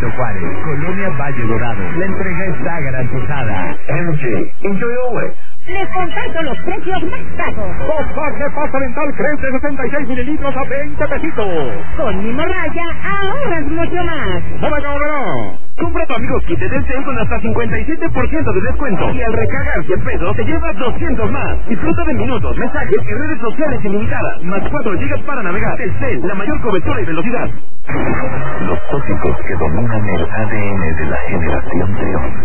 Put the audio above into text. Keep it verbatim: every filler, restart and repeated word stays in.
Benito Juárez, Colonia Valle Dorado. La entrega está garantizada. M G, enjoy always. Les comparto los precios más bajos. Dos packs de pasta dental Crest de sesenta y seis mililitros a veinte pesitos. Con mi morralla ahorras mucho más. ¡Bodega Aurrerá! Compra tu Amigos Kit de Telcel con hasta cincuenta y siete por ciento de descuento. Y al recargar cien pesos te llevas doscientos más. Disfruta de minutos, mensajes y redes sociales ilimitadas. Más cuatro gigas para navegar. Telcel, la mayor cobertura y velocidad. Los tóxicos que dominan el A D N de la generación de hoy.